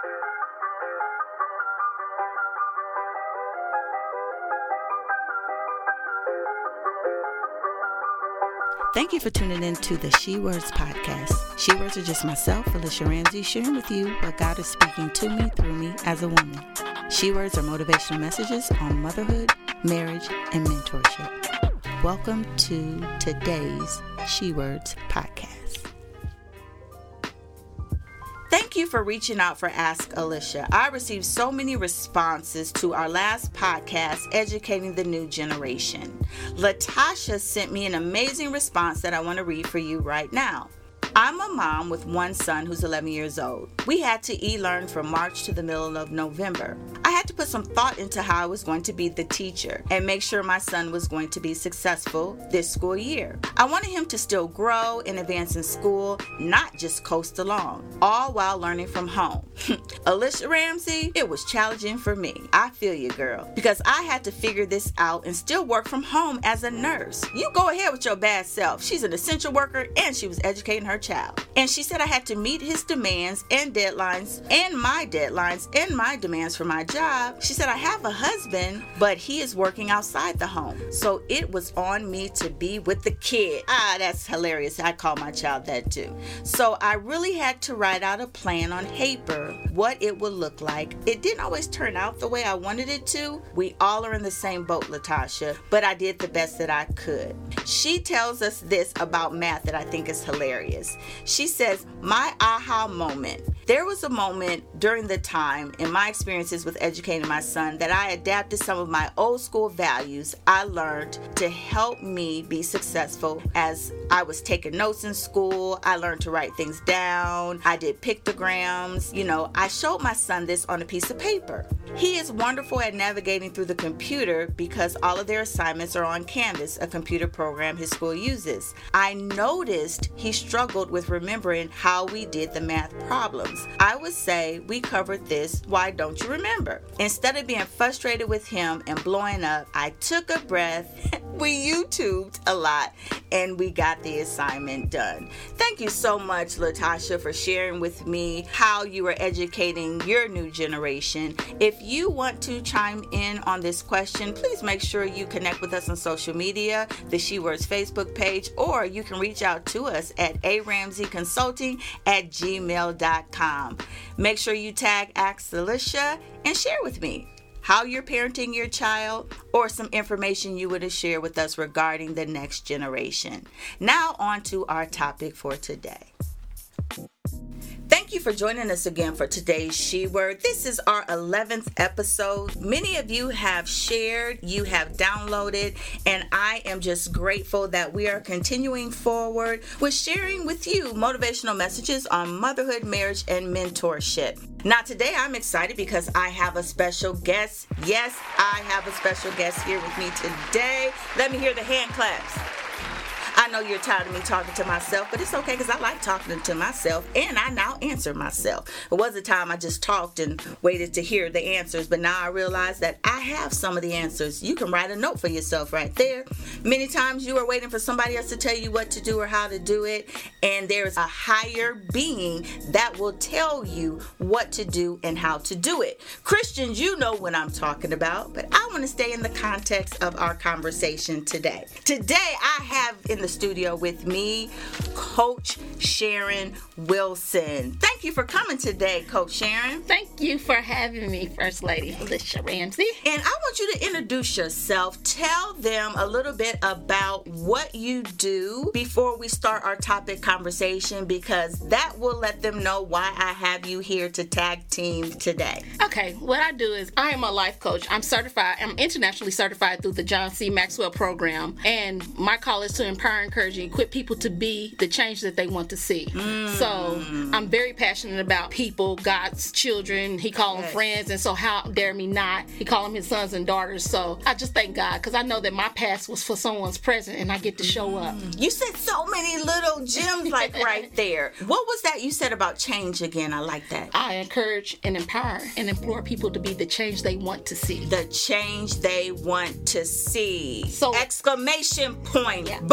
Thank you for tuning in to the She Words podcast. She Words are just myself, Alicia Ramsey, sharing with you what God is speaking to me through me as a woman. She Words are motivational messages on motherhood, marriage, and mentorship. Welcome to today's She Words podcast. Thank you for reaching out for Ask Alicia. I received so many responses to our last podcast, Educating the New Generation. Latasha sent me an amazing response that I want to read for you right now. I'm a mom with one son who's 11 years old. We had to e-learn from March to the middle of November. I had to put some thought into how I was going to be the teacher and make sure my son was going to be successful this school year. I wanted him to still grow and advance in school, not just coast along, all while learning from home. Alicia Ramsey, it was challenging for me. I feel you, girl, because I had to figure this out and still work from home as a nurse. You go ahead with your bad self. She's an essential worker and she was educating her child. And she said I had to meet his demands and deadlines and my demands for my job. She said I have a husband, but he is working outside the home. So it was on me to be with the kid. That's hilarious. I call my child that too. So I really had to write out a plan on paper, what it would look like. It didn't always turn out the way I wanted it to. We all are in the same boat, Latasha, but I did the best that I could. She tells us this about math that I think is hilarious. She says, my aha moment. There was a moment during the time in my experiences with educating my son that I adapted some of my old school values I learned to help me be successful. As I was taking notes in school, I learned to write things down. I did pictograms. I showed my son this on a piece of paper. He is wonderful at navigating through the computer because all of their assignments are on Canvas, a computer program his school uses. I noticed he struggled with remembering how we did the math problems. I would say, we covered this, why don't you remember? Instead of being frustrated with him and blowing up, I took a breath, we YouTubed a lot, and we got the assignment done. Thank you so much, Latasha, for sharing with me how you are educating your new generation. If you want to chime in on this question, please make sure you connect with us on social media, the She Words Facebook page, or you can reach out to us at aramseyconsulting@gmail.com. Make sure you tag Ask Alicia and share with me how you're parenting your child or some information you want to share with us regarding the next generation. Now on to our topic for today. Thank you for joining us again for today's She Word. This is our 11th episode. Many of you have shared, you have downloaded, and I am just grateful that we are continuing forward with sharing with you motivational messages on motherhood, marriage, and mentorship. Now today I'm excited because I have a special guest. Yes, I have a special guest here with me today. Let me hear the hand claps. I know you're tired of me talking to myself, but it's okay because I like talking to myself, and I now answer myself. It was a time I just talked and waited to hear the answers, but now I realize that I have some of the answers. You can write a note for yourself right there. Many times you are waiting for somebody else to tell you what to do or how to do it, and there's a higher being that will tell you what to do and how to do it. Christians, you know what I'm talking about, but I want to stay in the context of our conversation today. Today I have in the studio with me, Coach Sharon Wilson. Thank you for coming today, Coach Sharon. Thank you for having me, First Lady Alicia Ramsey. And I want you to introduce yourself. Tell them a little bit about what you do before we start our topic conversation, because that will let them know why I have you here to tag team today. Okay, what I do is I am a life coach. I'm internationally certified through the John C. Maxwell program, and my call is to empower, encourage, and equip people to be the change that they want to see. So I'm very passionate about people, God's children. He call them friends, and so how dare me not? He call them his sons and daughters. So I just thank God, because I know that my past was for someone's present, and I get to show up. You said so many little gems right there. What was that you said about change again? I like that. I encourage and empower and implore people to be the change they want to see. The change they want to see. So exclamation point. Yeah. Boom.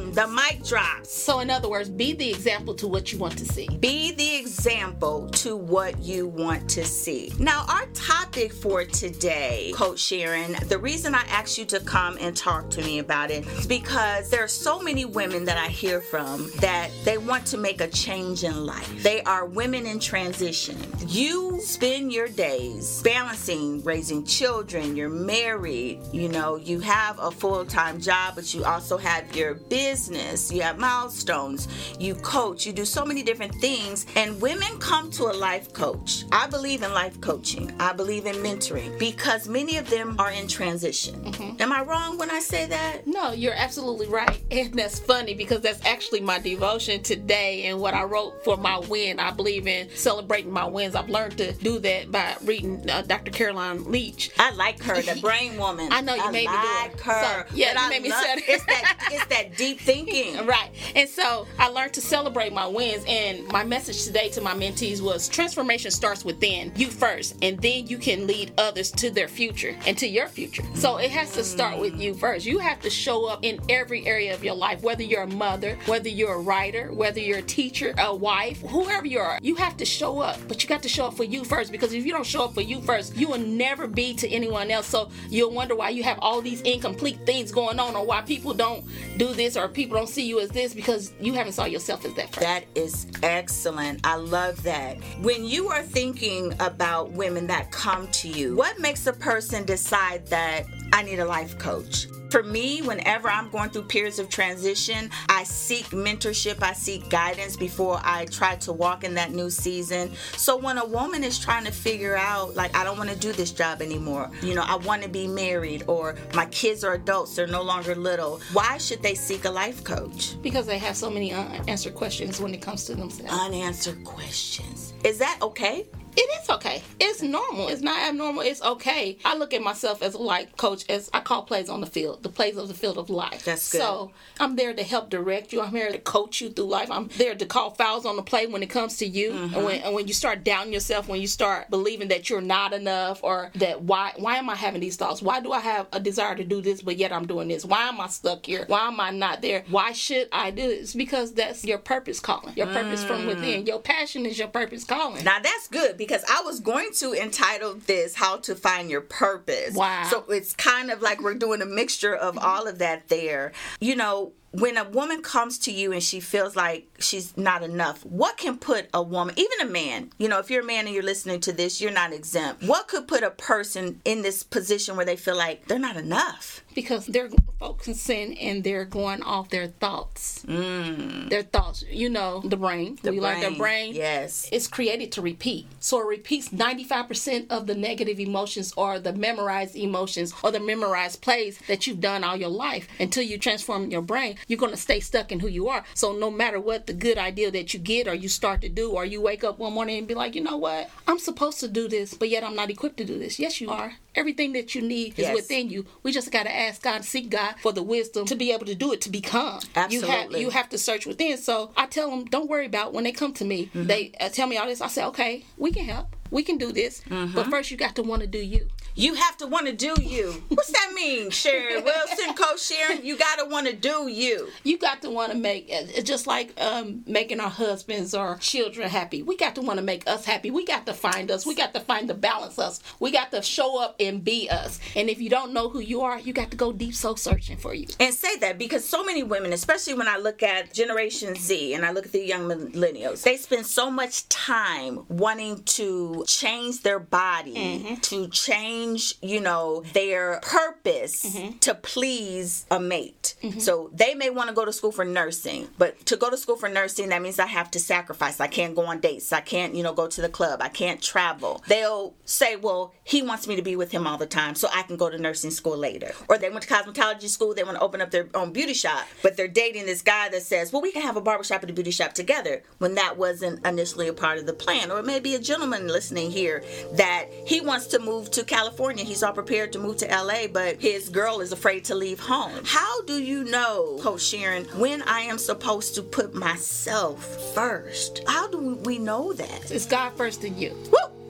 Boom, the mic drops. So in other words, be the example to what you want to see. Be the example to what you want to see. Now, our topic for today, Coach Sharon, the reason I asked you to come and talk to me about it is because there are so many women that I hear from that they want to make a change in life. They are women in transition. You spend your days balancing raising children, you're married, you have a full-time job, but you also have your business, you have milestones, you coach, you do so many different things, and women come to a life coach. I believe in life coaching. I believe in mentoring because many of them are in transition. Mm-hmm. Am I wrong when I say that? No, you're absolutely right. And that's funny because that's actually my devotion today and what I wrote for my win. I believe in celebrating my wins. I've learned to do that by reading Dr. Caroline Leach. I like her, the brain woman. I know you made me do it. Her. So, yeah, you made me say it. It's that deep thinking. Right. And so I learned to celebrate my wins. And my message today to my mentees was transformation starts within you first. And then you can lead others to their future and to your future. So it has to start with you first. You have to show up in every area of your life, whether you're a mother, whether you're a writer, whether you're a teacher, a wife, whoever you are. You have to show up. But you got to show up for you first, because if you don't show up for you first, you will never be to anyone else. So you'll wonder why you have all these incomplete things going on, or why people don't do this, or people don't see you as this, because you haven't saw yourself as that first. That is excellent. I love that. When you are thinking about women that come to you, what makes a person decide that I need a life coach? For me, whenever I'm going through periods of transition, I seek mentorship, I seek guidance before I try to walk in that new season. So when a woman is trying to figure out, like, I don't want to do this job anymore, I want to be married, or my kids are adults, they're no longer little, why should they seek a life coach? Because they have so many unanswered questions when it comes to themselves. Unanswered questions. Is that okay? It is okay. It's normal. It's not abnormal. It's okay. I look at myself as a life coach, as I call plays on the field, the plays of the field of life. That's good. So I'm there to help direct you. I'm here to coach you through life. I'm there to call fouls on the play when it comes to you. Mm-hmm. And when you start doubting yourself, when you start believing that you're not enough, or that why am I having these thoughts? Why do I have a desire to do this, but yet I'm doing this? Why am I stuck here? Why am I not there? Why should I do this? Because that's your purpose calling. Your purpose from within. Your passion is your purpose calling. Now that's good, because I was going to entitle this How to Find Your Purpose. Wow. So it's kind of like we're doing a mixture of all of that there. When a woman comes to you and she feels like she's not enough, what can put a woman, even a man, if you're a man and you're listening to this, you're not exempt. What could put a person in this position where they feel like they're not enough? Because they're focusing and they're going off their thoughts. Their thoughts. The brain. The brain. Yes. It's created to repeat. So it repeats 95% of the negative emotions, or the memorized emotions, or the memorized plays that you've done all your life. Until you transform your brain, you're going to stay stuck in who you are. So no matter what the good idea that you get, or you start to do, or you wake up one morning and be like, you know what? I'm supposed to do this, but yet I'm not equipped to do this. Yes, you are. Everything that you need is within you. We just got to ask God, seek God for the wisdom to be able to do it, to become. Absolutely. You have to search within. So I tell them, don't worry about when they come to me. Mm-hmm. They tell me all this. I say, okay, we can help. We can do this. Mm-hmm. But first, you got to want to do you. You have to want to do you. What's that mean, Sharon Wilson, Coach Sharon? You got to want to do you. You got to want to make, just like making our husbands or children happy. We got to want to make us happy. We got to find us. We got to find the balance us. We got to show up and be us. And if you don't know who you are, you got to go deep soul searching for you. And say that, because so many women, especially when I look at Generation Z and I look at the young millennials, they spend so much time wanting to change their body, to change, their purpose to please a mate. So they may want to go to school for nursing, but to go to school for nursing, that means I have to sacrifice. I can't go on dates. I can't, go to the club. I can't travel. They'll say, well, he wants me to be with him all the time, so I can go to nursing school later. Or they went to cosmetology school. They want to open up their own beauty shop, but they're dating this guy that says, well, we can have a barbershop and a beauty shop together, when that wasn't initially a part of the plan. Or it may be a gentleman listening here that he wants to move to California. He's all prepared to move to LA, but his girl is afraid to leave home. How do you know, Coach Sharon, when I am supposed to put myself first? How do we know that? It's God first in you. Woo!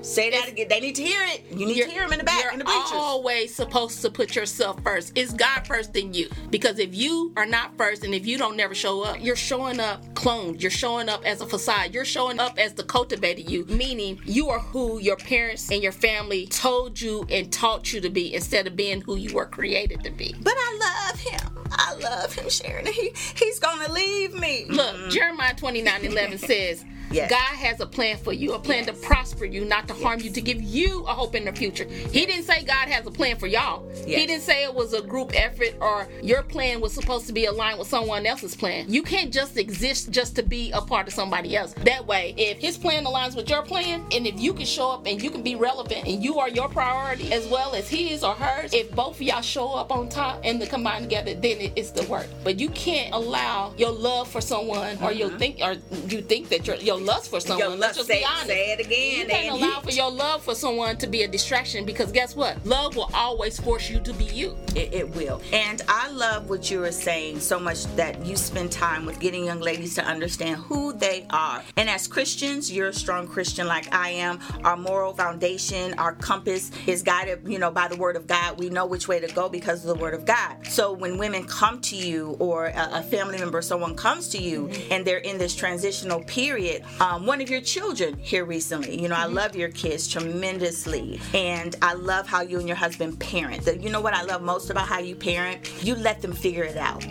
Say that again. They need to hear it. You need to hear them in the back, in the bleachers. You're always supposed to put yourself first. It's God first, then you. Because if you are not first, and if you don't never show up, you're showing up cloned. You're showing up as a facade. You're showing up as the cultivated you, meaning you are who your parents and your family told you and taught you to be, instead of being who you were created to be. But I love him. I love him, Sharon. He's gonna leave me. Look, Jeremiah 29:11 says, yes. God has a plan for you, a plan to prosper you, not to harm you, to give you a hope in the future. He didn't say God has a plan for y'all. Yes. He didn't say it was a group effort or your plan was supposed to be aligned with someone else's plan. You can't just exist just to be a part of somebody else. That way, if his plan aligns with your plan, and if you can show up and you can be relevant and you are your priority as well as his or hers, if both of y'all show up on top and they combine together, then it's the work. But you can't allow your love for someone or you think that your lust for someone. Let's just be honest. Say it again. You can't allow for your love for someone to be a distraction, because guess what? Love will always force you to be you. It will. And I love what you were saying so much, that you spend time with getting young ladies to understand who they are. And as Christians, you're a strong Christian like I am. Our moral foundation, our compass is guided, by the Word of God. We know which way to go because of the Word of God. So when women come to you, or a family member, someone comes to you, and they're in this transitional period, one of your children here recently, I love your kids tremendously, and I love how you and your husband parent. You know what I love most about how you parent? You let them figure it out.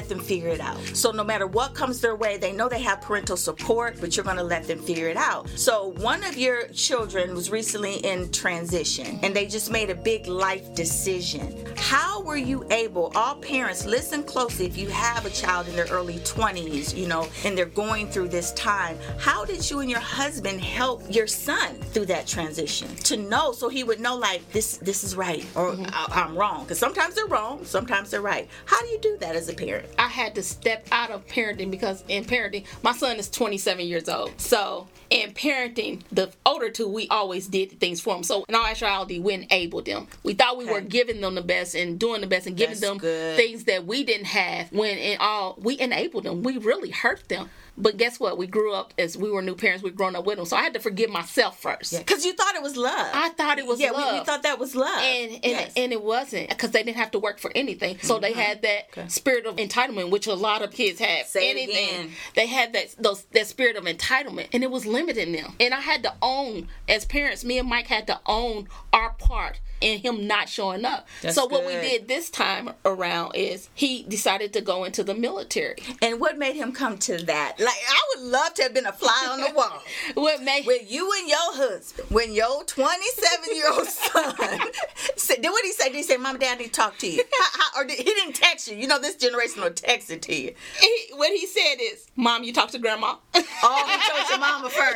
So no matter what comes their way, they know they have parental support, but you're going to let them figure it out. So one of your children was recently in transition, and they just made a big life decision. How were you able, all parents, listen closely, if you have a child in their early 20s, and they're going through this time, how did you and your husband help your son through that transition to know, so he would know, like, this is right, or I'm wrong? Because sometimes they're wrong, sometimes they're right. How do you do that as a parent? I had to step out of parenting, because in parenting, my son is 27 years old. So in parenting, the older two, we always did things for them. So in all actuality, we enabled them. We thought we were giving them the best and doing the best and giving them things that we didn't have, when in all, we enabled them. We really hurt them. But guess what? We grew up as we were new parents. We've grown up with them. So I had to forgive myself first. Because you thought it was love. I thought it was love. Yeah, we thought that was love. And it wasn't, because they didn't have to work for anything. So they had that spirit of entitlement, which a lot of kids have. They had that spirit of entitlement, and it was limiting them. And I had to own, as parents, me and Mike had to own our part in him not showing up. What we did this time around is he decided to go into the military. And what made him come to that? Like, I would love to have been a fly on the wall. With you and your husband, when your 27-year-old son said, what did he say? Did he say, Mom, Dad, I need to talk to you? Or he didn't text you? This generation will text it to you. What he said is, Mom, you talk to Grandma. Oh, you told your mama first.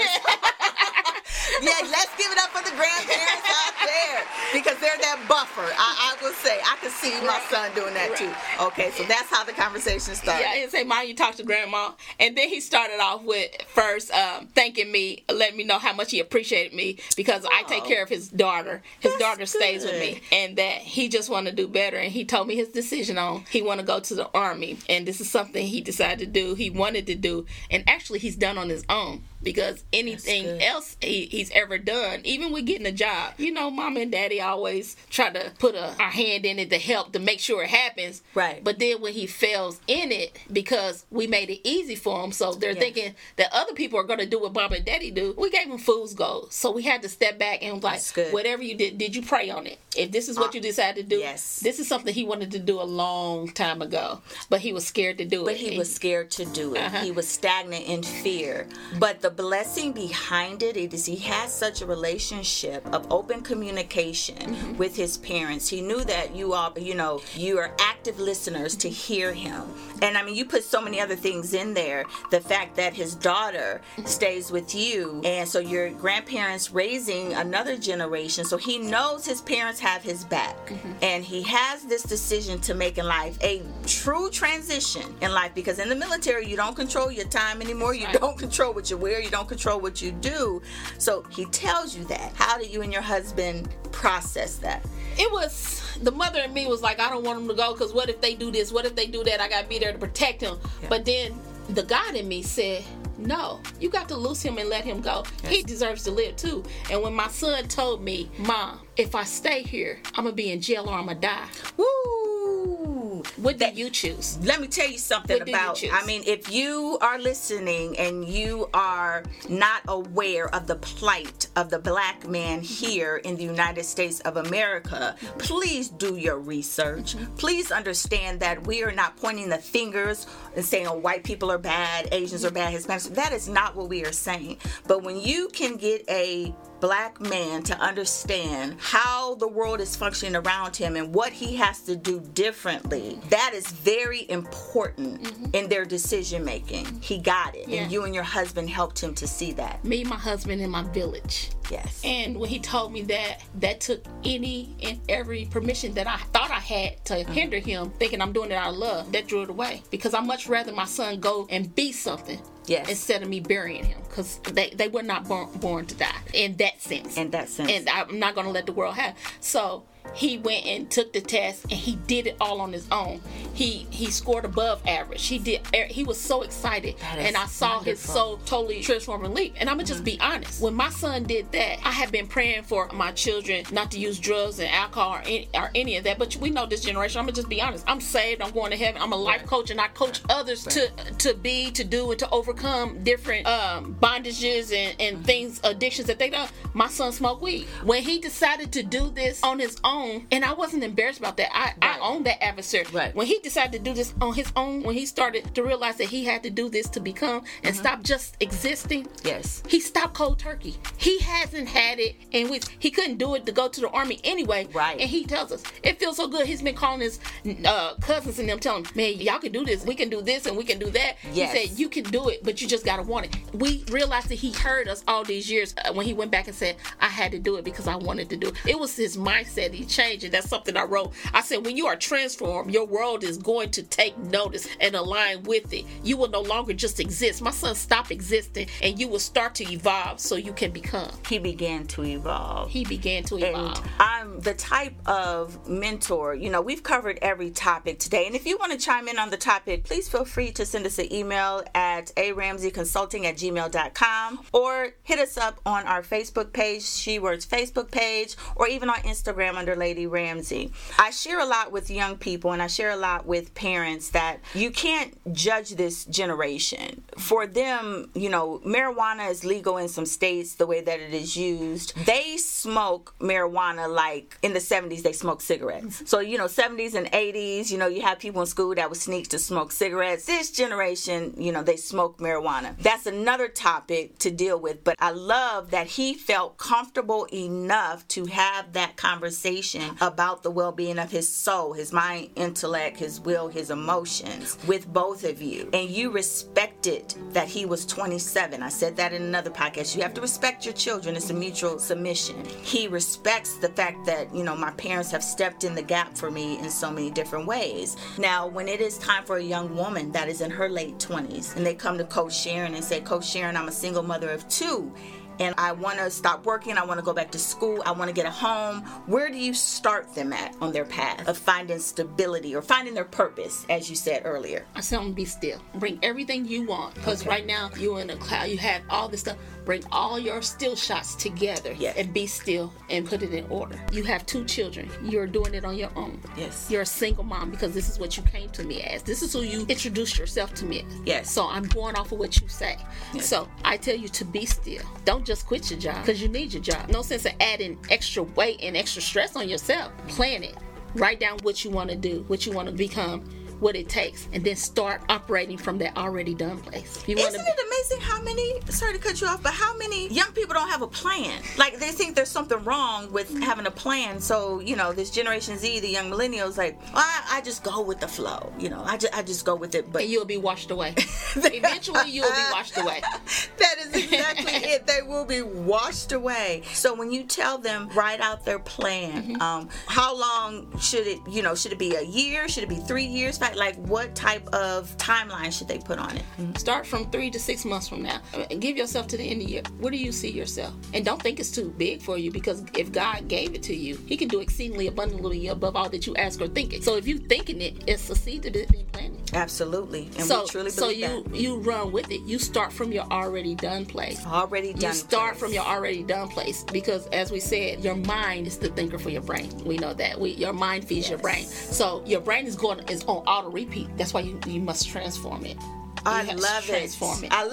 Yeah, let's give it up for the grandparents out there, because they're that buffer. I will say, I could see my son doing that too. Okay, so that's how the conversation started. Yeah, he'd say, Mom, you talk to Grandma. And then he started off with first thanking me, letting me know how much he appreciated me, because I take care of his daughter. His daughter stays with me, and that he just want to do better. And he told me his decision on, he want to go to the Army, and this is something he decided to do, he wanted to do, and actually he's done on his own. Because anything else he's ever done, even with getting a job, Mom and Daddy always try to put our hand in it to help, to make sure it happens. Right. But then when he fails in it, because we made it easy for him, so they're thinking that other people are going to do what Mom and Daddy do, we gave him fool's gold. So we had to step back and like, whatever you did you pray on it? If this is what you decided to do, this is something he wanted to do a long time ago, but he was scared to do it. But he was scared to do it. He was stagnant in fear. But the blessing behind it is he has such a relationship of open communication with his parents. He knew that you all, you are active listeners to hear him. And I mean, you put so many other things in there. The fact that his daughter stays with you, and so your grandparents raising another generation, so he knows his parents have his back. And he has this decision to make in life, a true transition in life, because in the military, you don't control your time anymore. You don't control what you wear. You don't control what you do. So he tells you that. How did you and your husband process that? It was, the mother in me was like, I don't want him to go, because what if they do this? What if they do that? I got to be there to protect him. But then the God in me said, No, you got to loose him and let him go. Yes. He deserves to live too. And when my son told me, Mom, if I stay here, I'm going to be in jail or I'm going to die. Woo! What do you choose? Let me tell you something about, I mean, if you are listening and you are not aware of the plight of the black man here in the United States of America, please do your research. Please understand that we are not pointing the fingers and saying, oh, white people are bad, Asians are bad, Hispanics. That is not what we are saying. But when you can get a black man to understand how the world is functioning around him and what he has to do differently, that is very important in their decision making. He got it. And you and your husband helped him to see that. Me, my husband, and my village. Yes. And when he told me that took any and every permission that I thought I had to hinder him, thinking I'm doing it out of love, that drew it away. Because I'd much rather my son go and be something. Yes. Instead of me burying him, because they were not born to die in that sense. In that sense. And I'm not going to let the world have. So he went and took the test, and he did it all on his own. He scored above average. He was so excited, and I saw his soul totally transform and leap. And I'm gonna just be honest. When my son did that, I had been praying for my children not to use drugs and alcohol or any of that. But we know this generation. I'm gonna just be honest. I'm saved. I'm going to heaven. I'm a life coach, and I coach others to do, and to overcome different bondages and things, addictions that they don't. My son smoked weed. When he decided to do this on his own, and I wasn't embarrassed about that. I own that adversary. Right. When he decided to do this on his own, when he started to realize that he had to do this to become and stop just existing, yes, he stopped cold turkey. He hasn't had it, and he couldn't do it to go to the army anyway. Right. And he tells us it feels so good. He's been calling his cousins and them, telling them, man, y'all can do this. We can do this and we can do that. Yes. He said, you can do it, but you just gotta want it. We realized that he heard us all these years when he went back and said, I had to do it because I wanted to do it. It was his mindset. He changed it. That's something I wrote. I said, when you are transformed, your world is going to take notice and align with it. You will no longer just exist. My son stopped existing, and you will start to evolve so you can become. He began to evolve. And I'm the type of mentor, we've covered every topic today. And if you want to chime in on the topic, please feel free to send us an email at aramseyconsulting@gmail.com or hit us up on our Facebook page, She Words Facebook page, or even on Instagram under Lady Ramsey. I share a lot with young people, and I share a lot with parents that you can't judge this generation. For them, marijuana is legal in some states the way that it is used. They smoke marijuana like in the 70s they smoked cigarettes. So, 70s and 80s, you have people in school that would sneak to smoke cigarettes. This generation, they smoke marijuana. That's another topic to deal with, but I love that he felt comfortable enough to have that conversation about the well-being of his soul, his mind, intellect, his will, his emotions with both of you. And you respected that he was 27. I said that in another podcast. You have to respect your children. It's a mutual submission. He respects the fact that, my parents have stepped in the gap for me in so many different ways. Now, when it is time for a young woman that is in her late 20s and they come to Coach Sharon and say, Coach Sharon, I'm a single mother of 2. And I want to stop working, I want to go back to school, I want to get a home. Where do you start them at on their path of finding stability or finding their purpose, as you said earlier? I tell them, be still. Bring everything you want. Because right now, you're in a cloud. You have all this stuff. Bring all your still shots together and be still and put it in order. You have 2 children. You're doing it on your own. Yes. You're a single mom because this is what you came to me as. This is who you introduced yourself to me as. Yes. So I'm going off of what you say. Yes. So I tell you to be still. Don't just quit your job because you need your job. No sense of adding extra weight and extra stress on yourself. Plan it. Write down what you want to do, what you want to become, what it takes, and then start operating from that already done place. Isn't it amazing how many, sorry to cut you off, but how many young people don't have a plan? Like, they think there's something wrong with having a plan. So, this Generation Z, the young millennials, like, I just go with the flow. I just go with it. But and you'll be washed away. Eventually, you'll be washed away. That is exactly it. They It will be washed away. So when you tell them, write out their plan. How long should it be a year? Should it be 3 years? Like what type of timeline should they put on it? Start from 3 to 6 months from now. Give yourself to the end of the year. Where do you see yourself? And don't think it's too big for you, because if God gave it to you, he can do exceedingly abundantly above all that you ask or think it. So if you thinking it, it's a seed that is being planted. Absolutely. And we truly believe that. You run with it. You start from your already done place. You start from your already done place, because as we said, your mind is the thinker for your brain. We know that. Your mind feeds your brain. So your brain is on auto repeat. That's why you must transform it. I love it. I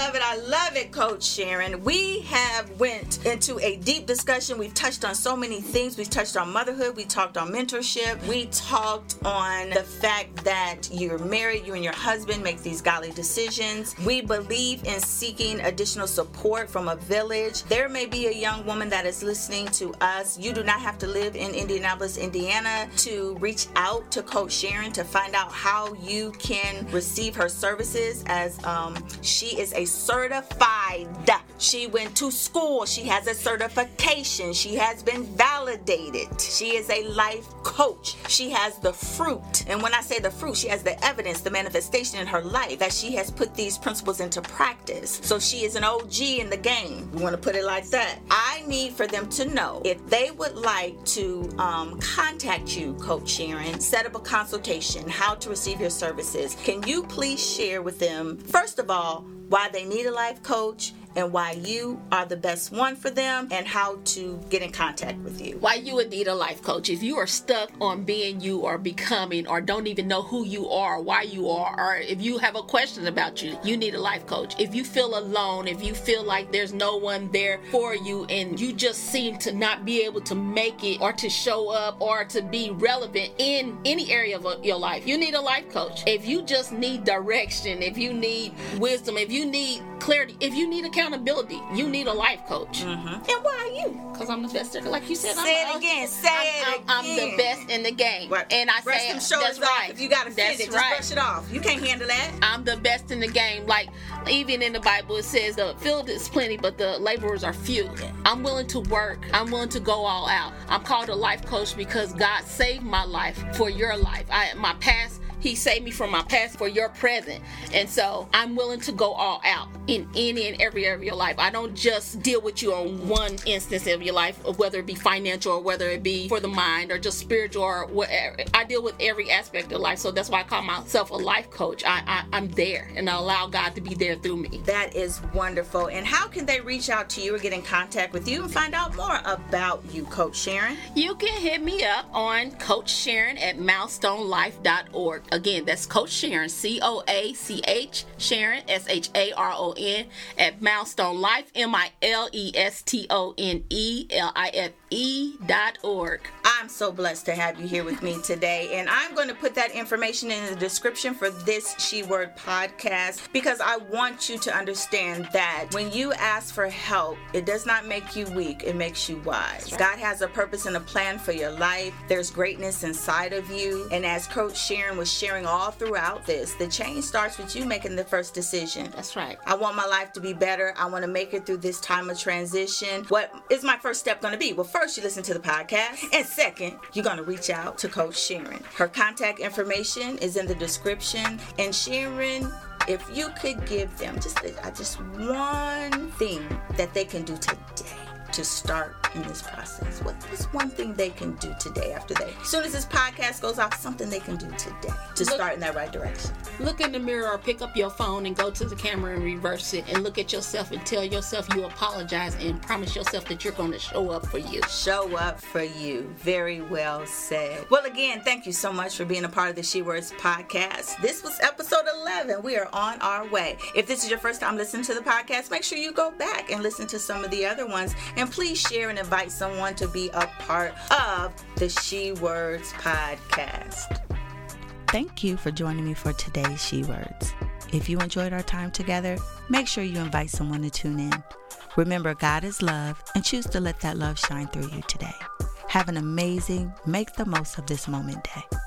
love it, Coach Sharon. We have went into a deep discussion. We've touched on so many things. We've touched on motherhood. We talked on mentorship. We talked on the fact that you're married, you and your husband make these godly decisions. We believe in seeking additional support from a village. There may be a young woman that is listening to us. You do not have to live in Indianapolis, Indiana to reach out to Coach Sharon to find out how you can receive her services, as she is a certified. She went to school. She has a certification. She has been validated. She is a life coach. She has the fruit. And when I say the fruit, she has the evidence, the manifestation in her life that she has put these principles into practice. So she is an OG in the game. We want to put it like that. I need for them to know, if they would like to contact you, Coach Sharon, set up a consultation, how to receive your services. Can you please share with them, first of all, why they need a life coach, and why you are the best one for them, and how to get in contact with you. Why you would need a life coach. If you are stuck on being you or becoming, or don't even know who you are, why you are, or if you have a question about you, you need a life coach. If you feel alone, if you feel like there's no one there for you, and you just seem to not be able to make it, or to show up, or to be relevant in any area of your life, you need a life coach. If you just need direction, if you need wisdom, if you need clarity, if you need accountability, you need a life coach. And why are you? Because I'm the best. Like you said, I'm the best in the game. Right. And I brush say them shoulders that's right. Off. If you gotta fit it, just brush it off. You can't handle that. I'm the best in the game. Like even in the Bible, it says the field is plenty, but the laborers are few. I'm willing to work. I'm willing to go all out. I'm called a life coach because God saved my life for your life. My past. He saved me from my past for your present. And so I'm willing to go all out in any and every area of your life. I don't just deal with you on one instance of your life, whether it be financial or whether it be for the mind or just spiritual or whatever. I deal with every aspect of life. So that's why I call myself a life coach. I'm there, and I allow God to be there through me. That is wonderful. And how can they reach out to you or get in contact with you and find out more about you, Coach Sharon? You can hit me up on Coach Sharon at milestonelife.org. Again, that's Coach Sharon, COACH, Sharon, SHARON, at Milestone Life, MILESTONELIFE.org. I'm so blessed to have you here with me today, and I'm going to put that information in the description for this She Word podcast, because I want you to understand that when you ask for help, it does not make you weak, it makes you wise. God has a purpose and a plan for your life. There's greatness inside of you, and as Coach Sharon was sharing all throughout this, the change starts with you making the first decision. That's right. I want my life to be better. I want to make it through this time of transition. What is my first step going to be? Well, first you listen to the podcast, and second, you're going to reach out to Coach Sharon. Her contact information is in the description. And Sharon, if you could give them just one thing that they can do today to start in this process, what's one thing they can do today after that? As soon as this podcast goes off, something they can do today to start in that right direction. Look in the mirror or pick up your phone and go to the camera and reverse it and look at yourself and tell yourself you apologize and promise yourself that you're going to show up for you. Show up for you. Very well said. Well, again, thank you so much for being a part of the She Words podcast. This was episode 11. We are on our way. If this is your first time listening to the podcast, make sure you go back and listen to some of the other ones. And please share and invite someone to be a part of the She Words podcast. Thank you for joining me for today's She Words. If you enjoyed our time together, make sure you invite someone to tune in. Remember, God is love, and choose to let that love shine through you today. Have an amazing, make the most of this moment day.